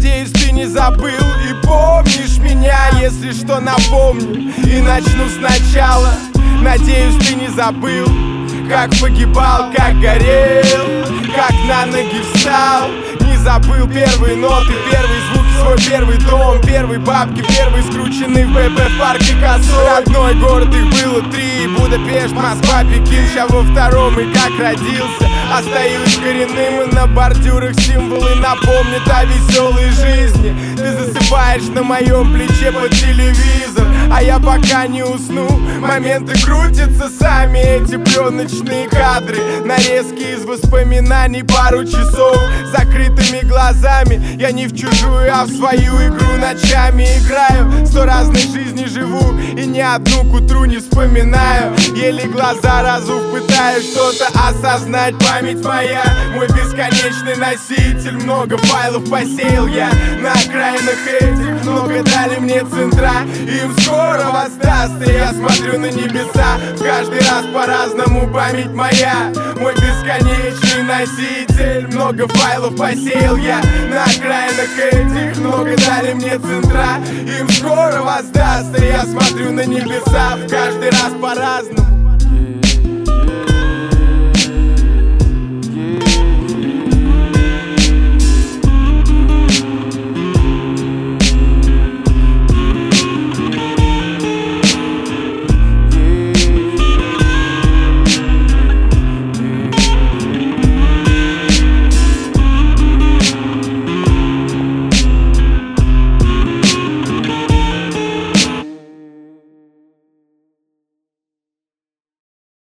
Надеюсь, ты не забыл и помнишь меня. Если что, напомню и начну сначала. Надеюсь, ты не забыл, как погибал, как горел, как на ноги встал. Не забыл первые ноты, первые звуки, свой первый дом, первые бабки, первые скрученные в БП в парке косой. Родной город, их было 3: Будапешт, Москва, Пекин. Ща во втором и как родился. Остаюсь коренным и на бордюрах символы напомнят о веселой жизни. Ты засыпаешь на моем плече под телевизор, а я пока не усну. Моменты крутятся сами, эти пленочные кадры, нарезки из воспоминаний, пару часов закрытыми глазами. Я не в чужую, а в свою игру ночами играю. 100 разной жизни живу и ни одну к утру не вспоминаю. Еле глаза разув, пытаюсь что-то осознать. Память моя, мой бесконечный носитель. Много файлов посеял я на окраинах этих. Много дали мне центра, им скоро воздастся. Я смотрю на небеса, каждый раз по-разному. Память моя, мой бесконечный носитель. Много файлов посеял я на окраинах этих. Много дали мне центра, им скоро воздастся. Я смотрю на небеса, каждый раз по-разному.